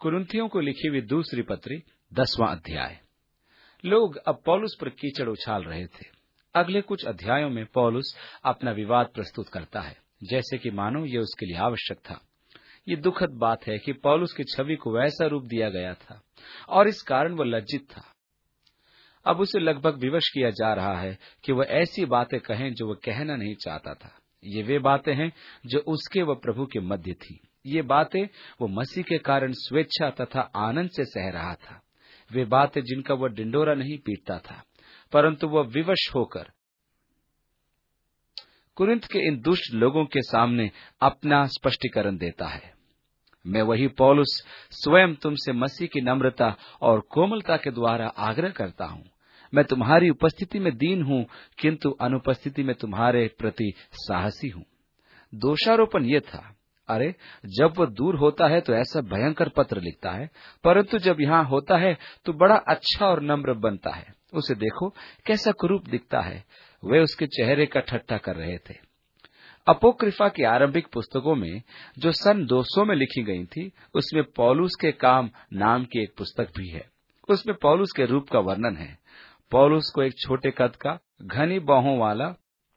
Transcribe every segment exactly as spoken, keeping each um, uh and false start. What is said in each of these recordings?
कुरिन्थियों को लिखी हुई दूसरी पत्री दसवां अध्याय। लोग अब पौलुस पर कीचड़ उछाल रहे थे। अगले कुछ अध्यायों में पौलुस अपना विवाद प्रस्तुत करता है, जैसे कि मानो ये उसके लिए आवश्यक था। ये दुखद बात है कि पौलुस की छवि को वैसा रूप दिया गया था और इस कारण वह लज्जित था। अब उसे लगभग विवश किया जा रहा है कि वह ऐसी बातें कहें जो वह कहना नहीं चाहता था। ये वे बातें हैं जो उसके व प्रभु के मध्य थी। ये बातें वो मसीह के कारण स्वेच्छा तथा आनंद से सह रहा था। वे बातें जिनका वह डिंडोरा नहीं पीटता था, परंतु वह विवश होकर कुरिन्थ के इन दुष्ट लोगों के सामने अपना स्पष्टीकरण देता है। मैं वही पौलुस स्वयं तुमसे मसीह की नम्रता और कोमलता के द्वारा आग्रह करता हूँ। मैं तुम्हारी उपस्थिति में दीन हूँ, किंतु अनुपस्थिति में तुम्हारे प्रति साहसी हूँ। दोषारोपण ये था, अरे जब वह दूर होता है तो ऐसा भयंकर पत्र लिखता है, परंतु जब यहाँ होता है तो बड़ा अच्छा और नम्र बनता है। उसे देखो कैसा कुरूप दिखता है। वे उसके चेहरे का ठट्ठा कर रहे थे। अपोक्रिफा की आरंभिक पुस्तकों में जो सन दो सौ में लिखी गई थी, उसमें पौलुस के काम नाम की एक पुस्तक भी है। उसमें पौलुस के रूप का वर्णन है। पौलुस को एक छोटे कद का, घनी बाहों वाला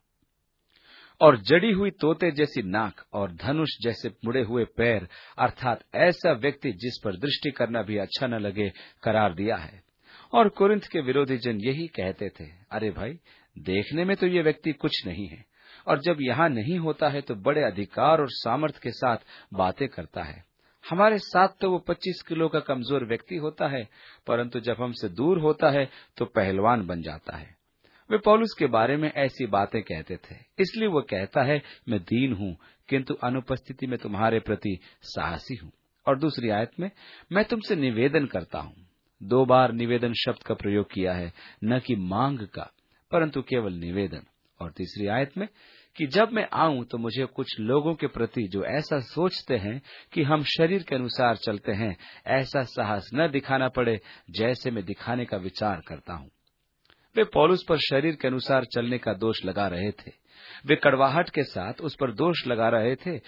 और जड़ी हुई तोते जैसी नाक और धनुष जैसे मुड़े हुए पैर, अर्थात ऐसा व्यक्ति जिस पर दृष्टि करना भी अच्छा न लगे, करार दिया है। और कुरिन्थ के विरोधी जन यही कहते थे, अरे भाई, देखने में तो ये व्यक्ति कुछ नहीं है, और जब यहाँ नहीं होता है तो बड़े अधिकार और सामर्थ्य के साथ बातें करता है। हमारे साथ तो वो पच्चीस किलो का कमजोर व्यक्ति होता है, परंतु जब हमसे दूर होता है तो पहलवान बन जाता है। वे पौलुस के बारे में ऐसी बातें कहते थे, इसलिए वो कहता है, मैं दीन हूँ, किंतु अनुपस्थिति में तुम्हारे प्रति साहसी हूँ। और दूसरी आयत में, मैं तुमसे निवेदन करता हूँ। दो बार निवेदन शब्द का प्रयोग किया है, न कि मांग का, परंतु केवल निवेदन। और तीसरी आयत में कि जब मैं आऊं तो मुझे कुछ लोगों के प्रति जो ऐसा सोचते हैं कि हम शरीर के अनुसार चलते हैं, ऐसा साहस न दिखाना पड़े जैसे मैं दिखाने का विचार करता हूं। वे पौलुस पर शरीर के अनुसार चलने का दोष लगा रहे थे। वे कड़वाहट के साथ उस पर दोष लगा रहे थे,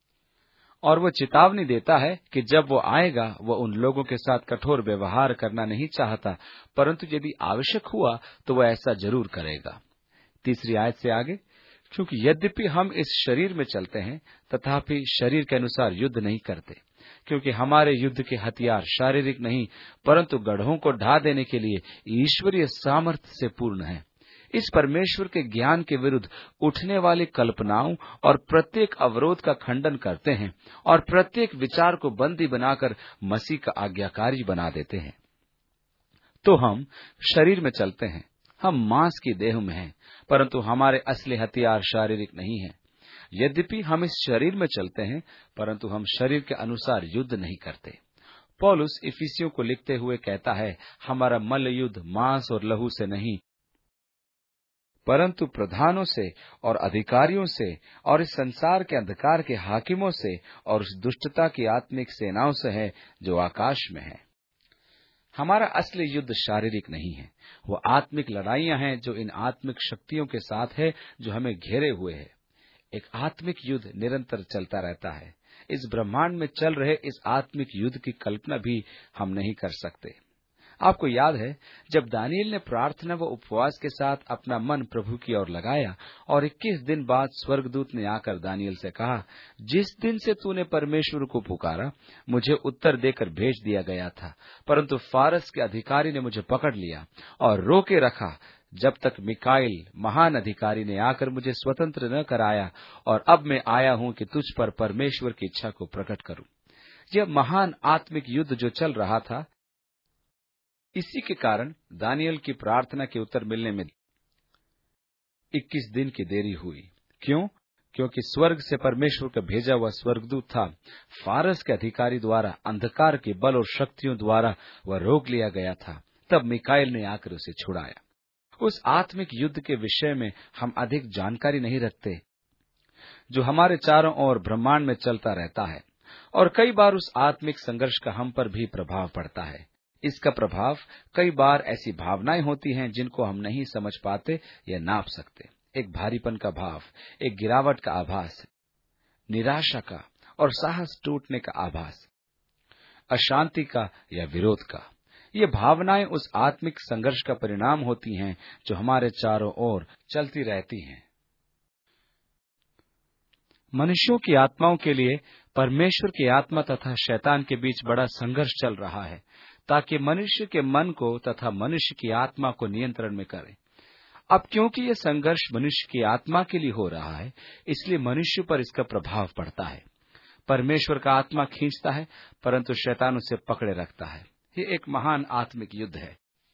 और वो चेतावनी देता है कि जब वो आएगा वह उन लोगों के साथ कठोर व्यवहार करना नहीं चाहता, परंतु यदि आवश्यक हुआ तो वह ऐसा जरूर करेगा। तीसरी आयत से आगे, क्योंकि यद्यपि हम इस शरीर में चलते हैं, तथापि शरीर के अनुसार युद्ध नहीं करते, क्योंकि हमारे युद्ध के हथियार शारीरिक नहीं, परंतु गढ़ों को ढा देने के लिए ईश्वरीय सामर्थ्य से पूर्ण है। इस परमेश्वर के ज्ञान के विरुद्ध उठने वाली कल्पनाओं और प्रत्येक अवरोध का खंडन करते हैं, और प्रत्येक विचार को बंदी बनाकर मसीह का आज्ञाकारी बना देते हैं। तो हम शरीर में चलते हैं, हम मांस की देह में हैं, परंतु हमारे असली हथियार शारीरिक नहीं हैं। यद्यपि हम इस शरीर में चलते हैं, परंतु हम शरीर के अनुसार युद्ध नहीं करते। पौलुस इफिसियों को लिखते हुए कहता है, हमारा मल्ल युद्ध मांस और लहू से नहीं, परंतु प्रधानों से और अधिकारियों से और इस संसार के अंधकार के हाकिमों से और उस दुष्टता की आत्मिक सेनाओं से है जो आकाश में है। हमारा असली युद्ध शारीरिक नहीं है, वो आत्मिक लड़ाइयां हैं जो इन आत्मिक शक्तियों के साथ है जो हमें घेरे हुए है। एक आत्मिक युद्ध निरंतर चलता रहता है। इस ब्रह्मांड में चल रहे इस आत्मिक युद्ध की कल्पना भी हम नहीं कर सकते। आपको याद है, जब दानियेल ने प्रार्थना व उपवास के साथ अपना मन प्रभु की ओर लगाया और इक्कीस दिन बाद स्वर्गदूत ने आकर दानियेल से कहा, जिस दिन से तूने परमेश्वर को पुकारा, मुझे उत्तर देकर भेज दिया गया था, परंतु फारस के अधिकारी ने मुझे पकड़ लिया और रोके रखा, जब तक मिकाइल महान अधिकारी ने आकर मुझे स्वतंत्र न कराया, और अब मैं आया हूं कि तुझ पर परमेश्वर की इच्छा को प्रकट करूं। यह महान आत्मिक युद्ध जो चल रहा था, इसी के कारण दानियेल की प्रार्थना के उत्तर मिलने में इक्कीस दिन की देरी हुई। क्यों? क्योंकि स्वर्ग से परमेश्वर का भेजा हुआ स्वर्गदूत था। फारस के अधिकारी द्वारा अंधकार के बल और शक्तियों द्वारा वह रोक लिया गया था। तब मिकाइल ने आकर उसे छुड़ाया। उस आत्मिक युद्ध के विषय में हम अधिक जानकारी नहीं रखते जो हमारे चारों ओर ब्रह्मांड में चलता रहता है, और कई बार उस आत्मिक संघर्ष का हम पर भी प्रभाव पड़ता है। इसका प्रभाव कई बार ऐसी भावनाएं होती हैं जिनको हम नहीं समझ पाते या नाप सकते। एक भारीपन का भाव, एक गिरावट का आभास, निराशा का और साहस टूटने का आभास। अशांति का या विरोध का। ये भावनाएं उस आत्मिक संघर्ष का परिणाम होती हैं जो हमारे चारों ओर चलती रहती हैं। मनुष्यों की आत्माओं के लिए परमेश्वर की आत्मा तथा शैतान के बीच बड़ा संघर्ष चल रहा है, ताकि मनुष्य के मन को तथा मनुष्य की आत्मा को नियंत्रण में करे। अब क्योंकि ये संघर्ष मनुष्य की आत्मा के लिए हो रहा है, इसलिए मनुष्य पर इसका प्रभाव पड़ता है। परमेश्वर का आत्मा खींचता है, परंतु शैतान उसे पकड़े रखता है। ये एक महान आत्मिक युद्ध है।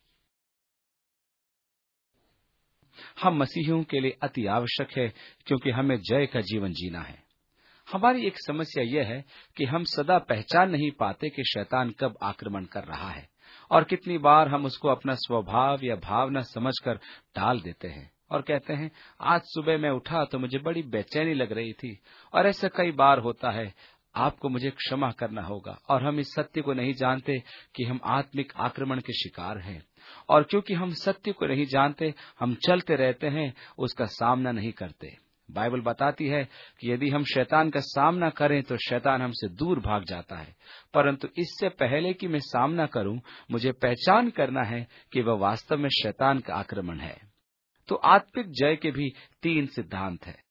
हम मसीहियों के लिए अति आवश्यक है, क्योंकि हमें जय का जीवन जीना है। हमारी एक समस्या यह है कि हम सदा पहचान नहीं पाते कि शैतान कब आक्रमण कर रहा है, और कितनी बार हम उसको अपना स्वभाव या भावना समझकर टाल देते हैं और कहते हैं, आज सुबह मैं उठा तो मुझे बड़ी बेचैनी लग रही थी, और ऐसा कई बार होता है। आपको मुझे क्षमा करना होगा। और हम इस सत्य को नहीं जानते कि हम आत्मिक आक्रमण के शिकार हैं, और क्योंकि हम सत्य को नहीं जानते, हम चलते रहते हैं, उसका सामना नहीं करते। बाइबल बताती है कि यदि हम शैतान का सामना करें तो शैतान हमसे दूर भाग जाता है, परंतु इससे पहले कि मैं सामना करूं, मुझे पहचान करना है कि वह वास्तव में शैतान का आक्रमण है। तो आत्मिक जय के भी तीन सिद्धांत हैं।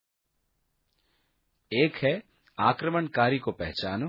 एक है, आक्रमणकारी को पहचानो,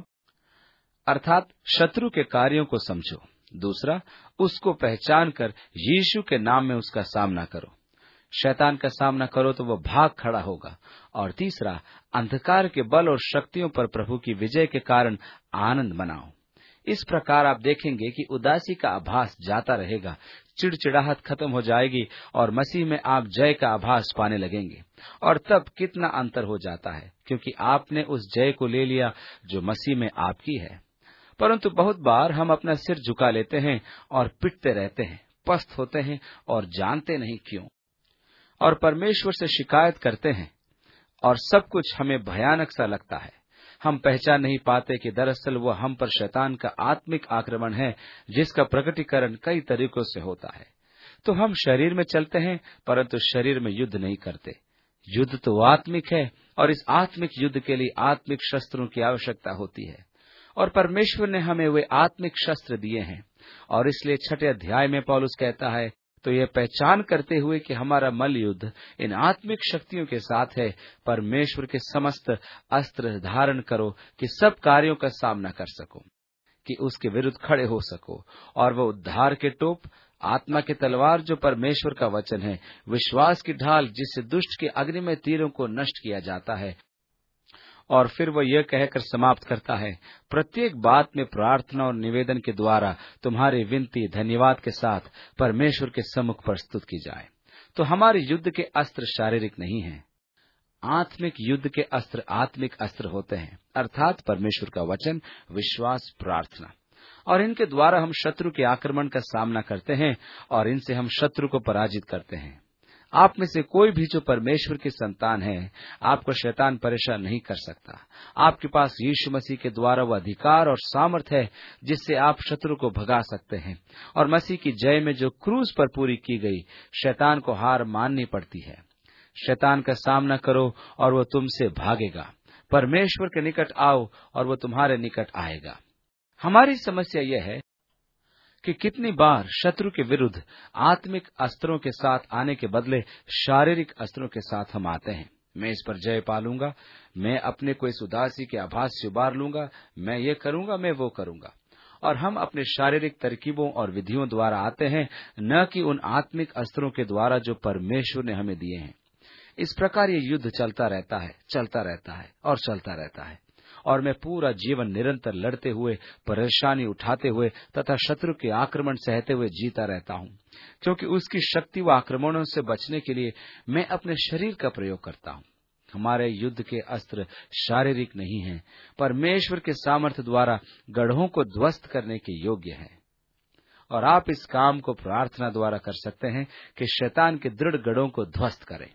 अर्थात शत्रु के कार्यों को समझो। दूसरा, उसको पहचान कर यीशु के नाम में उसका सामना करो। शैतान का सामना करो तो वह भाग खड़ा होगा। और तीसरा, अंधकार के बल और शक्तियों पर प्रभु की विजय के कारण आनंद मनाओ। इस प्रकार आप देखेंगे कि उदासी का आभास जाता रहेगा, चिड़चिड़ाहट खत्म हो जाएगी, और मसीह में आप जय का आभास पाने लगेंगे। और तब कितना अंतर हो जाता है, क्योंकि आपने उस जय को ले लिया जो मसीह में आपकी है। परंतु बहुत बार हम अपना सिर झुका लेते हैं और पिटते रहते हैं, पस्त होते हैं और जानते नहीं क्यों, और परमेश्वर से शिकायत करते हैं, और सब कुछ हमें भयानक सा लगता है। हम पहचान नहीं पाते कि दरअसल वो हम पर शैतान का आत्मिक आक्रमण है, जिसका प्रकटीकरण कई तरीकों से होता है। तो हम शरीर में चलते हैं, परंतु शरीर में युद्ध नहीं करते। युद्ध तो आत्मिक है, और इस आत्मिक युद्ध के लिए आत्मिक शस्त्रों की आवश्यकता होती है, और परमेश्वर ने हमें वे आत्मिक शस्त्र दिए हैं। और इसलिए छठे अध्याय में पौलुस कहता है, तो यह पहचान करते हुए कि हमारा मल युद्ध इन आत्मिक शक्तियों के साथ है, परमेश्वर के समस्त अस्त्र धारण करो कि सब कार्यों का सामना कर सको, कि उसके विरुद्ध खड़े हो सको। और वह उद्धार के टोप, आत्मा की तलवार जो परमेश्वर का वचन है, विश्वास की ढाल जिससे दुष्ट के अग्निमय तीरों को नष्ट किया जाता है। और फिर वह यह कहकर समाप्त करता है, प्रत्येक बात में प्रार्थना और निवेदन के द्वारा तुम्हारी विनती धन्यवाद के साथ परमेश्वर के सम्मुख प्रस्तुत की जाए। तो हमारे युद्ध के अस्त्र शारीरिक नहीं हैं। आत्मिक युद्ध के अस्त्र आत्मिक अस्त्र होते हैं, अर्थात परमेश्वर का वचन, विश्वास, प्रार्थना। और इनके द्वारा हम शत्रु के आक्रमण का सामना करते हैं, और इनसे हम शत्रु को पराजित करते हैं। आप में से कोई भी जो परमेश्वर की संतान है, आपको शैतान परेशान नहीं कर सकता। आपके पास यीशु मसीह के द्वारा वह अधिकार और सामर्थ है जिससे आप शत्रु को भगा सकते हैं। और मसीह की जय में जो क्रूस पर पूरी की गई, शैतान को हार माननी पड़ती है। शैतान का सामना करो और वह तुमसे भागेगा। परमेश्वर के निकट आओ और वह तुम्हारे निकट आएगा। हमारी समस्या यह है कि कितनी बार शत्रु के विरुद्ध आत्मिक अस्त्रों के साथ आने के बदले शारीरिक अस्त्रों के साथ हम आते हैं। मैं इस पर जय पालूंगा, मैं अपने को इस उदासी के आभास से उबार लूंगा, मैं ये करूंगा, मैं वो करूंगा। और हम अपने शारीरिक तरकीबों और विधियों द्वारा आते हैं, न कि उन आत्मिक अस्त्रों के द्वारा जो परमेश्वर ने हमें दिए हैं। इस प्रकार ये युद्ध चलता रहता है, चलता रहता है और चलता रहता है। और मैं पूरा जीवन निरंतर लड़ते हुए, परेशानी उठाते हुए तथा शत्रु के आक्रमण सहते हुए जीता रहता हूं, क्योंकि उसकी शक्ति व आक्रमणों से बचने के लिए मैं अपने शरीर का प्रयोग करता हूं। हमारे युद्ध के अस्त्र शारीरिक नहीं हैं, परमेश्वर के सामर्थ्य द्वारा गढ़ों को ध्वस्त करने के योग्य हैं। और आप इस काम को प्रार्थना द्वारा कर सकते हैं कि शैतान के दृढ़ गढ़ों को ध्वस्त करें।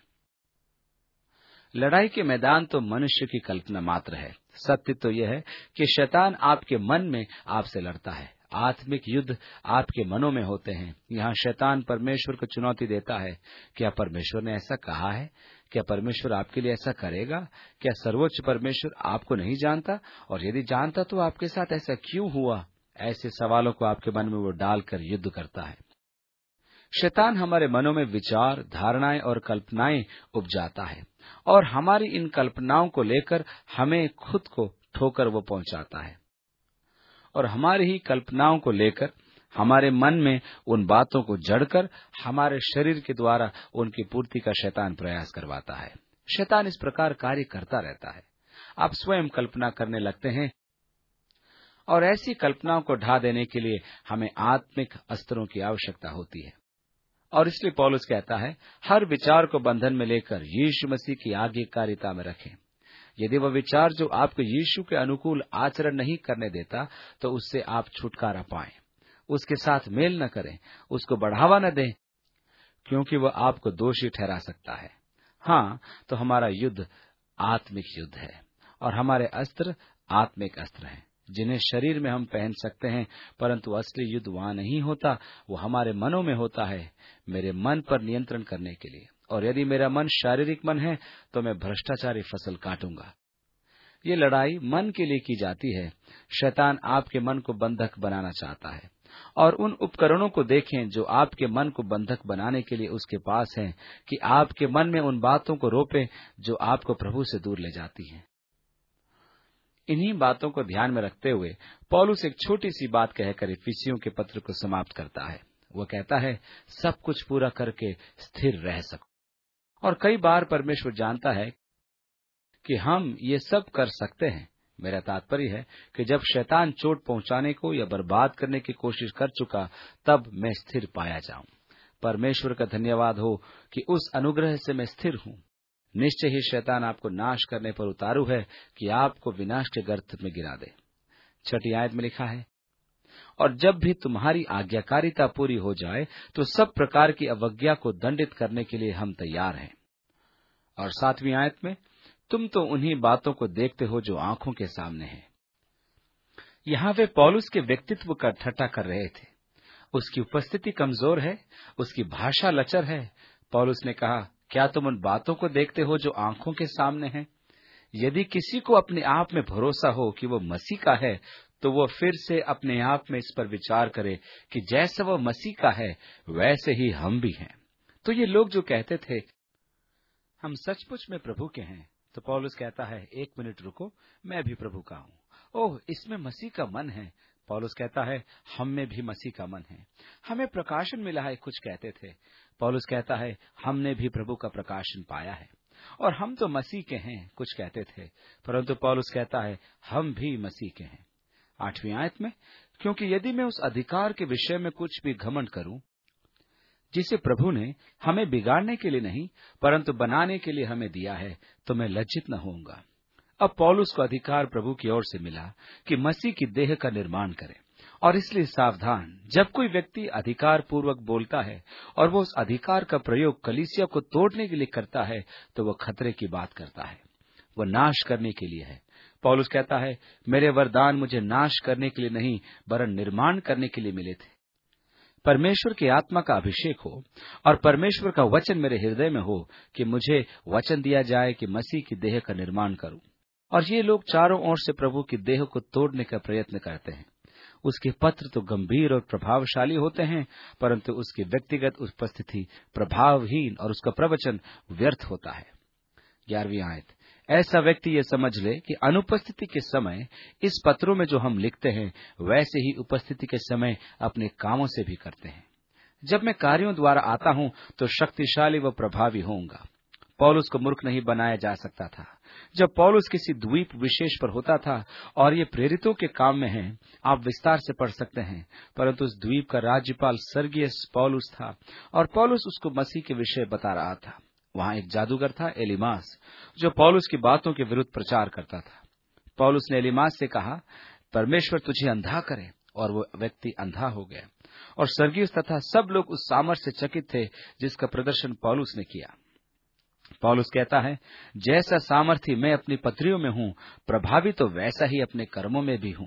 लड़ाई के मैदान तो मनुष्य की कल्पना मात्र है। सत्य तो यह है कि शैतान आपके मन में आपसे लड़ता है। आत्मिक युद्ध आपके मनों में होते हैं। यहाँ शैतान परमेश्वर को चुनौती देता है, क्या परमेश्वर ने ऐसा कहा है? क्या परमेश्वर आपके लिए ऐसा करेगा? क्या सर्वोच्च परमेश्वर आपको नहीं जानता? और यदि जानता तो आपके साथ ऐसा क्यों हुआ? ऐसे सवालों को आपके मन में वो डालकर युद्ध करता है। शैतान हमारे मनों में विचार, धारणाएं और कल्पनाएं उपजाता है और हमारी इन कल्पनाओं को लेकर हमें खुद को ठोकर वो पहुंचाता है और हमारी ही कल्पनाओं को लेकर हमारे मन में उन बातों को जड़कर हमारे शरीर के द्वारा उनकी पूर्ति का शैतान प्रयास करवाता है। शैतान इस प्रकार कार्य करता रहता है। आप स्वयं कल्पना करने लगते हैं और ऐसी कल्पनाओं को ढा देने के लिए हमें आत्मिक अस्त्रों की आवश्यकता होती है और इसलिए पौलुस कहता है, हर विचार को बंधन में लेकर यीशु मसीह की आज्ञाकारिता में रखें। यदि वह विचार जो आपको यीशु के अनुकूल आचरण नहीं करने देता तो उससे आप छुटकारा पाएं, उसके साथ मेल न करें, उसको बढ़ावा न दें, क्योंकि वह आपको दोषी ठहरा सकता है। हाँ, तो हमारा युद्ध आत्मिक युद्ध है और हमारे अस्त्र आत्मिक अस्त्र हैं जिन्हें शरीर में हम पहन सकते हैं, परंतु असली युद्ध वहां नहीं होता, वो हमारे मनों में होता है, मेरे मन पर नियंत्रण करने के लिए। और यदि मेरा मन शारीरिक मन है तो मैं भ्रष्टाचारी फसल काटूंगा। ये लड़ाई मन के लिए की जाती है। शैतान आपके मन को बंधक बनाना चाहता है और उन उपकरणों को देखें जो आपके मन को बंधक बनाने के लिए उसके पास हैं, कि आपके मन में उन बातों को रोपे जो आपको प्रभु से दूर ले जाती हैं। इन्हीं बातों को ध्यान में रखते हुए पौलुस एक छोटी सी बात कहकर इफिसियों के पत्र को समाप्त करता है। वो कहता है, सब कुछ पूरा करके स्थिर रह सको। और कई बार परमेश्वर जानता है कि हम ये सब कर सकते हैं। मेरा तात्पर्य है कि जब शैतान चोट पहुंचाने को या बर्बाद करने की कोशिश कर चुका, तब मैं स्थिर पाया जाऊं। परमेश्वर का धन्यवाद हो कि उस अनुग्रह से मैं स्थिर हूं। निश्चय ही शैतान आपको नाश करने पर उतारू है कि आपको विनाश के गर्त में गिरा दे। छठी आयत में लिखा है, और जब भी तुम्हारी आज्ञाकारिता पूरी हो जाए तो सब प्रकार की अवज्ञा को दंडित करने के लिए हम तैयार हैं। और सातवीं आयत में, तुम तो उन्हीं बातों को देखते हो जो आंखों के सामने है। यहां वे पौलुस के व्यक्तित्व का ठट्ठा कर रहे थे। उसकी उपस्थिति कमजोर है, उसकी भाषा लचर है। पौलुस ने कहा, क्या तुम उन बातों को देखते हो जो आंखों के सामने हैं? यदि किसी को अपने आप में भरोसा हो कि वो मसीह का है, तो वो फिर से अपने आप में इस पर विचार करे कि जैसा वो मसीह का है वैसे ही हम भी हैं। तो ये लोग जो कहते थे हम सचमुच में प्रभु के हैं, तो पौलुस कहता है, एक मिनट रुको, मैं भी प्रभु का हूं। ओह, इसमें मसीह का मन है। पौलुस कहता है, हम में भी मसीह का मन है। हमें प्रकाशन मिला है, कुछ कहते थे। पौलुस कहता है, हमने भी प्रभु का प्रकाशन पाया है और हम तो मसीह के हैं, कुछ कहते थे। परंतु पौलुस कहता है, हम भी मसीह के हैं। आठवीं आयत में, क्योंकि यदि मैं उस अधिकार के विषय में कुछ भी घमंड करूं जिसे प्रभु ने हमें बिगाड़ने के लिए नहीं परंतु बनाने के लिए हमें दिया है, तो मैं लज्जित न होऊंगा। अब पौलुस को अधिकार प्रभु की ओर से मिला कि मसीह की देह का निर्माण करे, और इसलिए सावधान, जब कोई व्यक्ति अधिकार पूर्वक बोलता है और वो उस अधिकार का प्रयोग कलीसिया को तोड़ने के लिए करता है, तो वो खतरे की बात करता है, वो नाश करने के लिए है। पौलुस कहता है, मेरे वरदान मुझे नाश करने के लिए नहीं वरन निर्माण करने के लिए मिले थे। परमेश्वर की आत्मा का अभिषेक हो और परमेश्वर का वचन मेरे हृदय में हो कि मुझे वचन दिया जाए कि मसीह की देह का निर्माण करूं। और ये लोग चारों ओर से प्रभु की देह को तोड़ने का प्रयत्न करते हैं। उसके पत्र तो गंभीर और प्रभावशाली होते हैं, परंतु उसकी व्यक्तिगत उपस्थिति प्रभावहीन और उसका प्रवचन व्यर्थ होता है। ग्यारहवीं आयत, ऐसा व्यक्ति ये समझ ले कि अनुपस्थिति के समय इस पत्रों में जो हम लिखते हैं वैसे ही उपस्थिति के समय अपने कामों से भी करते हैं। जब मैं कार्यों द्वारा आता हूं तो शक्तिशाली व प्रभावी होऊंगा। पौलुस को मूर्ख नहीं बनाया जा सकता था। जब पौलुस किसी द्वीप विशेष पर होता था, और ये प्रेरितों के काम में है, आप विस्तार से पढ़ सकते हैं, परंतु उस द्वीप का राज्यपाल सर्गियस पौलुस था और पौलुस उसको मसीह के विषय बता रहा था। वहां एक जादूगर था एलीमास, जो पौलुस की बातों के विरुद्ध प्रचार करता था। पौलुस ने एलीमास से कहा, परमेश्वर तुझे अंधा करे, और वो व्यक्ति अंधा हो गया। और सर्गियस तथा सब लोग उस सामर्थ्य से चकित थे जिसका प्रदर्शन पौलुस ने किया। पौलुस कहता है, जैसा सामर्थ्य मैं अपनी पत्रियों में हूं, प्रभावी तो वैसा ही अपने कर्मों में भी हूं।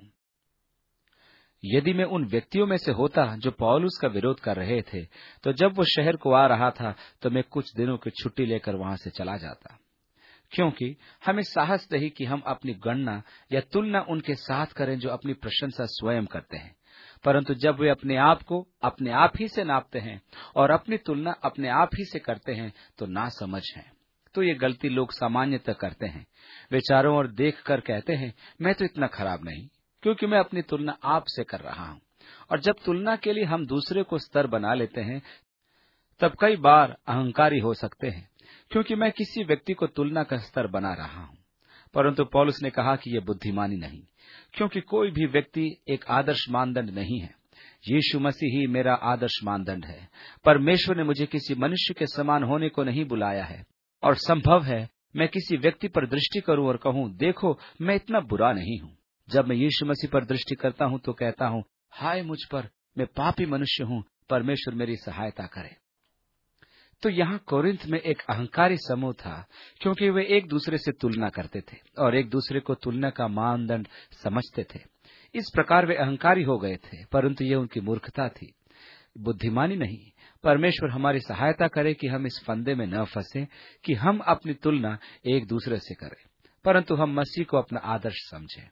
यदि मैं उन व्यक्तियों में से होता जो पौलुस का विरोध कर रहे थे, तो जब वो शहर को आ रहा था तो मैं कुछ दिनों की छुट्टी लेकर वहां से चला जाता, क्योंकि हमें साहस नहीं कि हम अपनी गणना या तुलना उनके साथ करें जो अपनी प्रशंसा स्वयं करते हैं। परंतु जब वे अपने आप को अपने आप ही से नापते हैं और अपनी तुलना अपने आप ही से करते हैं तो ना समझ है। तो ये गलती लोग सामान्यतः करते हैं। वे चारों ओर देख कर कहते हैं, मैं तो इतना खराब नहीं, क्योंकि मैं अपनी तुलना आप से कर रहा हूं। और जब तुलना के लिए हम दूसरे को स्तर बना लेते हैं, तब कई बार अहंकारी हो सकते हैं, क्योंकि मैं किसी व्यक्ति को तुलना का स्तर बना रहा हूं। परंतु पौलुस ने कहा कि यह बुद्धिमानी नहीं, क्योंकि कोई भी व्यक्ति एक आदर्श मानदंड नहीं है। यीशु मसीह ही मेरा आदर्श मानदंड है। परमेश्वर ने मुझे किसी मनुष्य के समान होने को नहीं बुलाया है। और संभव है मैं किसी व्यक्ति पर दृष्टि करूं और कहूं, देखो मैं इतना बुरा नहीं हूं। जब मैं यीशु मसीह पर दृष्टि करता हूं तो कहता हूं, हाय मुझ पर, मैं पापी मनुष्य हूं, परमेश्वर मेरी सहायता करे। तो यहाँ कोरिन्थ में एक अहंकारी समूह था, क्योंकि वे एक दूसरे से तुलना करते थे और एक दूसरे को तुलना का मानदंड समझते थे। इस प्रकार वे अहंकारी हो गए थे, परंतु ये उनकी मूर्खता थी, बुद्धिमानी नहीं। परमेश्वर हमारी सहायता करे कि हम इस फंदे में न फंसे कि हम अपनी तुलना एक दूसरे से करें, परंतु हम मसीह को अपना आदर्श समझें।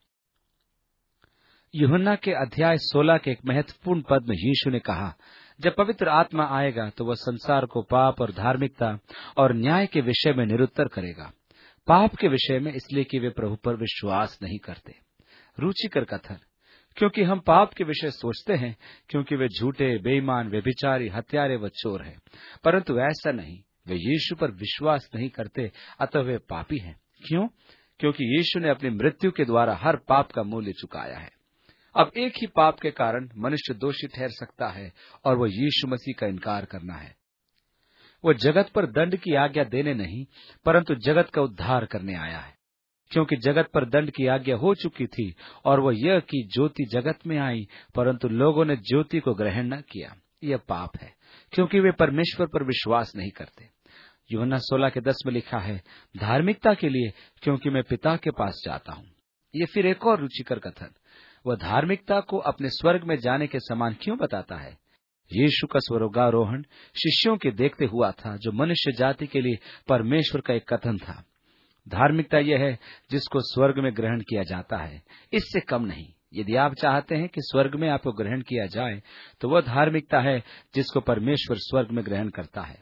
यूहन्ना के अध्याय सोलह के एक महत्वपूर्ण पद में यीशु ने कहा, जब पवित्र आत्मा आएगा तो वह संसार को पाप और धार्मिकता और न्याय के विषय में निरुत्तर करेगा। पाप के विषय में इसलिए कि वे प्रभु पर विश्वास नहीं करते। रुचिकर कथन, क्योंकि हम पाप के विषय सोचते हैं, क्योंकि वे झूठे, बेईमान, व्यभिचारी, हत्यारे व चोर हैं। परंतु ऐसा नहीं, वे यीशु पर विश्वास नहीं करते, अतः वे पापी हैं। क्यों? क्योंकि यीशु ने अपनी मृत्यु के द्वारा हर पाप का मूल्य चुकाया है। अब एक ही पाप के कारण मनुष्य दोषी ठहर सकता है, और वो यीशु मसीह का इनकार करना है। वो जगत पर दंड की आज्ञा देने नहीं, परंतु जगत का उद्धार करने आया है। क्योंकि जगत पर दंड की आज्ञा हो चुकी थी, और वो यह कि ज्योति जगत में आई, परंतु लोगों ने ज्योति को ग्रहण न किया। यह पाप है, क्योंकि वे परमेश्वर पर विश्वास नहीं करते। यूहन्ना सोलह के दस में लिखा है, धार्मिकता के लिए, क्योंकि मैं पिता के पास जाता हूँ। ये फिर एक और रुचिकर कथन, वह धार्मिकता को अपने स्वर्ग में जाने के समान क्यों बताता है? यीशु का स्वर्गारोहण शिष्यों के देखते हुआ था, जो मनुष्य जाति के लिए परमेश्वर का एक कथन था। धार्मिकता यह है जिसको स्वर्ग में ग्रहण किया जाता है, इससे कम नहीं। यदि आप चाहते हैं कि स्वर्ग में आपको ग्रहण किया जाए, तो वह धार्मिकता है जिसको परमेश्वर स्वर्ग में ग्रहण करता है।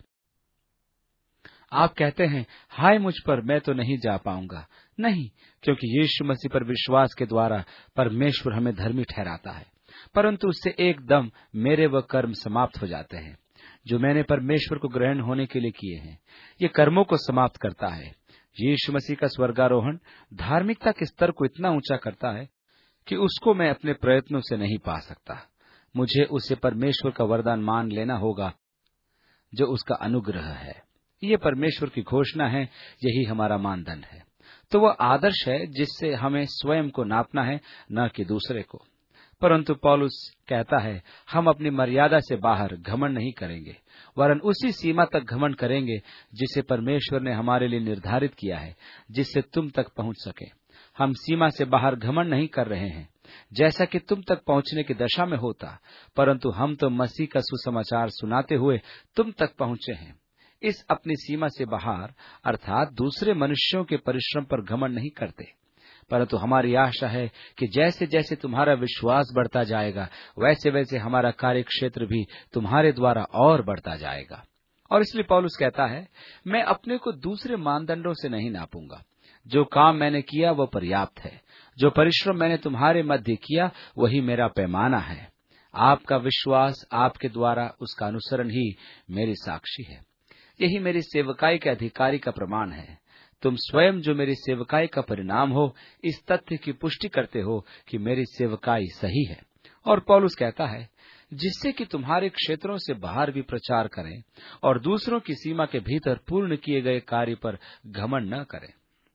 आप कहते हैं, हाय मुझ पर, मैं तो नहीं जा पाऊंगा। नहीं, क्योंकि यीशु मसीह पर विश्वास के द्वारा परमेश्वर हमें धर्मी ठहराता है, परंतु उससे एकदम मेरे व कर्म समाप्त हो जाते हैं जो मैंने परमेश्वर को ग्रहण होने के लिए किए हैं। ये कर्मों को समाप्त करता है। यीशु मसीह का स्वर्गारोहण धार्मिकता के स्तर को इतना ऊंचा करता है कि उसको मैं अपने प्रयत्नों से नहीं पा सकता। मुझे उसे परमेश्वर का वरदान मान लेना होगा, जो उसका अनुग्रह है। ये परमेश्वर की घोषणा है, यही हमारा मानदंड है। तो वह आदर्श है जिससे हमें स्वयं को नापना है, न कि दूसरे को। परंतु पौलुस कहता है, हम अपनी मर्यादा से बाहर घमंड नहीं करेंगे, वरन उसी सीमा तक घमंड करेंगे जिसे परमेश्वर ने हमारे लिए निर्धारित किया है, जिससे तुम तक पहुंच सके। हम सीमा से बाहर घमंड नहीं कर रहे हैं, जैसा कि तुम तक पहुंचने की दशा में होता, परंतु हम तो मसीह का सुसमाचार सुनाते हुए तुम तक पहुंचे हैं। इस अपनी सीमा से बाहर अर्थात दूसरे मनुष्यों के परिश्रम पर घमंड नहीं करते, परंतु हमारी आशा है कि जैसे जैसे तुम्हारा विश्वास बढ़ता जाएगा, वैसे वैसे हमारा कार्य क्षेत्र भी तुम्हारे द्वारा और बढ़ता जाएगा। और इसलिए पौलुस कहता है, मैं अपने को दूसरे मानदंडों से नहीं नापूंगा। जो काम मैंने किया वह पर्याप्त है। जो परिश्रम मैंने तुम्हारे मध्य किया वही मेरा पैमाना है। आपका विश्वास, आपके द्वारा उसका अनुसरण ही मेरी साक्षी है। यही मेरी सेवकाई के अधिकारी का प्रमाण है। तुम स्वयं जो मेरी सेवकाई का परिणाम हो, इस तथ्य की पुष्टि करते हो कि मेरी सेवकाई सही है। और पौलुस कहता है, जिससे कि तुम्हारे क्षेत्रों से बाहर भी प्रचार करें और दूसरों की सीमा के भीतर पूर्ण किए गए कार्य पर घमंड न करें।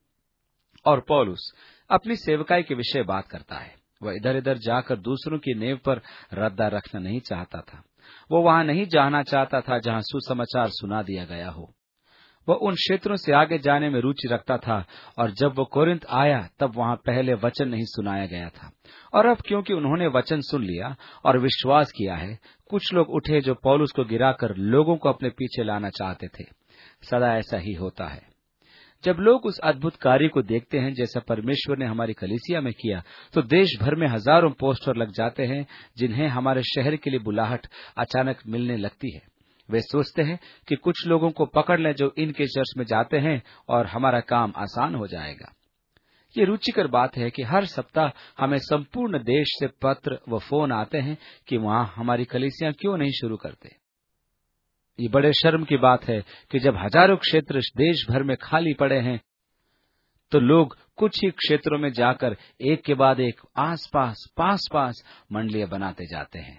और पौलुस अपनी सेवकाई के विषय बात करता है। वह इधर इधर जाकर दूसरों की नेव पर रद्दा रखना नहीं चाहता था। वो वहां नहीं जाना चाहता था जहां सुसमाचार सुना दिया गया हो। वह उन क्षेत्रों से आगे जाने में रुचि रखता था, और जब वो कोरिन्थ आया तब वहां पहले वचन नहीं सुनाया गया था। और अब क्योंकि उन्होंने वचन सुन लिया और विश्वास किया है, कुछ लोग उठे जो पौलुस को गिराकर लोगों को अपने पीछे लाना चाहते थे। सदा ऐसा ही होता है। जब लोग उस अद्भुत कार्य को देखते हैं जैसा परमेश्वर ने हमारी कलीसिया में किया, तो देश भर में हजारों पोस्टर लग जाते हैं जिन्हें हमारे शहर के लिए बुलाहट अचानक मिलने लगती है। वे सोचते हैं कि कुछ लोगों को पकड़ लें जो इनके चर्च में जाते हैं और हमारा काम आसान हो जाएगा। ये रुचिकर बात है कि हर सप्ताह हमें संपूर्ण देश से पत्र व फोन आते हैं कि वहां हमारी कलीसियां क्यों नहीं शुरू करते। ये बड़े शर्म की बात है कि जब हजारों क्षेत्र देश भर में खाली पड़े हैं, तो लोग कुछ ही क्षेत्रों में जाकर एक के बाद एक आसपास पास पास मंडलियां बनाते जाते हैं।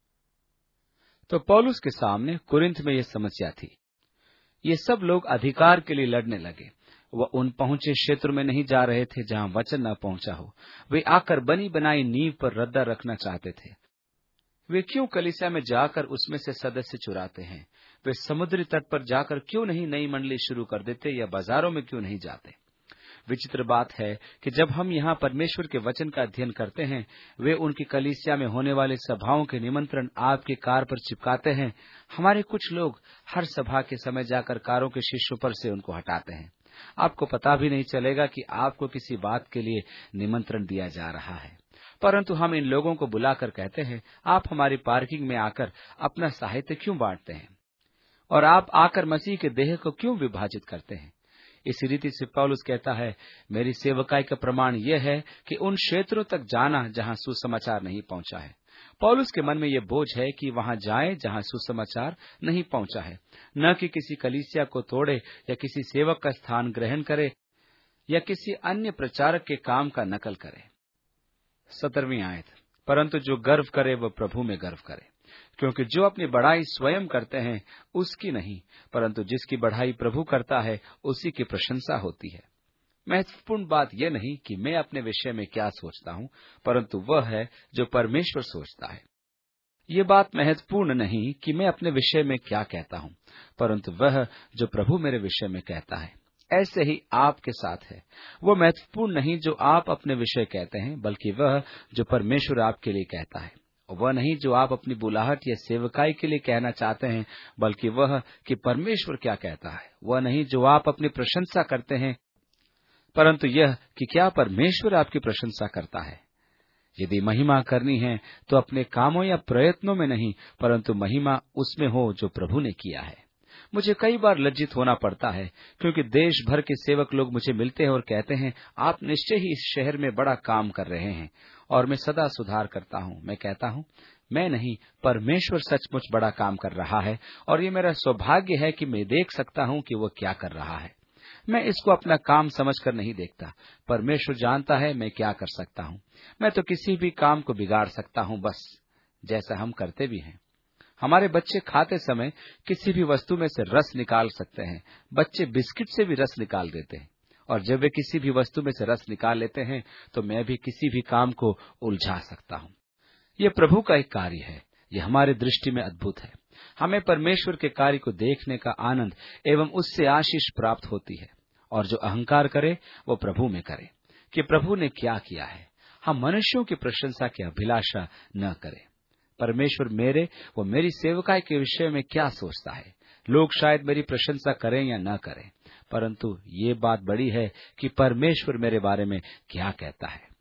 तो पौलुस के सामने कुरिन्थ में यह समस्या थी। ये सब लोग अधिकार के लिए लड़ने लगे। वह उन पहुंचे क्षेत्र में नहीं जा रहे थे जहां वचन न पहुंचा हो। वे आकर बनी बनाई नींव पर रद्दा रखना चाहते थे। वे क्यों कलीसिया में जाकर उसमें से सदस्य चुराते हैं? वे समुद्री तट पर जाकर क्यों नहीं नई मंडली शुरू कर देते या बाजारों में क्यों नहीं जाते? विचित्र बात है कि जब हम यहाँ परमेश्वर के वचन का अध्ययन करते हैं, वे उनकी कलीसिया में होने वाली सभाओं के निमंत्रण आपके कार पर चिपकाते हैं। हमारे कुछ लोग हर सभा के समय जाकर कारों के शीशों पर से उनको हटाते हैं। आपको पता भी नहीं चलेगा कि आपको किसी बात के लिए निमंत्रण दिया जा रहा है, परंतु हम इन लोगों को बुलाकर कहते हैं, आप हमारी पार्किंग में आकर अपना साहित्य क्यों बांटते हैं और आप आकर मसीह के देह को क्यों विभाजित करते हैं? इसी रीति से पौलुस कहता है, मेरी सेवकाई का प्रमाण यह है कि उन क्षेत्रों तक जाना जहां सुसमाचार नहीं पहुंचा है। पौलुस के मन में यह बोझ है कि वहां जाए जहां सुसमाचार नहीं पहुंचा है, न कि किसी कलीसिया को तोड़े या किसी सेवक का स्थान ग्रहण करे या किसी अन्य प्रचारक के काम का नकल करे। सत्रहवीं आयत, परंतु जो गर्व करे वह प्रभु में गर्व करे, क्योंकि जो अपनी बढ़ाई स्वयं करते हैं उसकी नहीं, परंतु जिसकी बढ़ाई प्रभु करता है उसी की प्रशंसा होती है। महत्वपूर्ण बात यह नहीं कि मैं अपने विषय में क्या सोचता हूं, परंतु वह है जो परमेश्वर सोचता है। ये बात महत्वपूर्ण नहीं कि मैं अपने विषय में क्या कहता हूं, परंतु वह जो प्रभु मेरे विषय में कहता है। ऐसे ही आपके साथ है। वो महत्वपूर्ण नहीं जो आप अपने विषय कहते हैं, बल्कि वह जो परमेश्वर आपके लिए कहता है। वह नहीं जो आप अपनी बुलाहट या सेवकाई के लिए कहना चाहते हैं, बल्कि वह कि परमेश्वर क्या कहता है। वह नहीं जो आप अपनी प्रशंसा करते हैं, परंतु यह कि क्या परमेश्वर आपकी प्रशंसा करता है। यदि महिमा करनी है तो अपने कामों या प्रयत्नों में नहीं, परंतु महिमा उसमें हो जो प्रभु ने किया है। मुझे कई बार लज्जित होना पड़ता है, क्योंकि देश भर के सेवक लोग मुझे मिलते हैं और कहते हैं, आप निश्चय ही इस शहर में बड़ा काम कर रहे हैं। और मैं सदा सुधार करता हूं। मैं कहता हूं, मैं नहीं, परमेश्वर सचमुच बड़ा काम कर रहा है, और ये मेरा सौभाग्य है कि मैं देख सकता हूं कि वो क्या कर रहा है। मैं इसको अपना काम समझकर नहीं देखता। परमेश्वर जानता है मैं क्या कर सकता हूं। मैं तो किसी भी काम को बिगाड़ सकता हूं, बस जैसा हम करते भी हैं। हमारे बच्चे खाते समय किसी भी वस्तु में से रस निकाल सकते हैं। बच्चे बिस्किट से भी रस निकाल देते हैं, और जब वे किसी भी वस्तु में से रस निकाल लेते हैं तो मैं भी किसी भी काम को उलझा सकता हूं। यह प्रभु का एक कार्य है। यह हमारी दृष्टि में अद्भुत है। हमें परमेश्वर के कार्य को देखने का आनंद एवं उससे आशीष प्राप्त होती है। और जो अहंकार करे वो प्रभु में करे कि प्रभु ने क्या किया है। हम मनुष्यों की प्रशंसा की अभिलाषा न करें। परमेश्वर मेरे वो मेरी सेवकाई के विषय में क्या सोचता है। लोग शायद मेरी प्रशंसा करें या न करें, परंतु ये बात बड़ी है कि परमेश्वर मेरे बारे में क्या कहता है।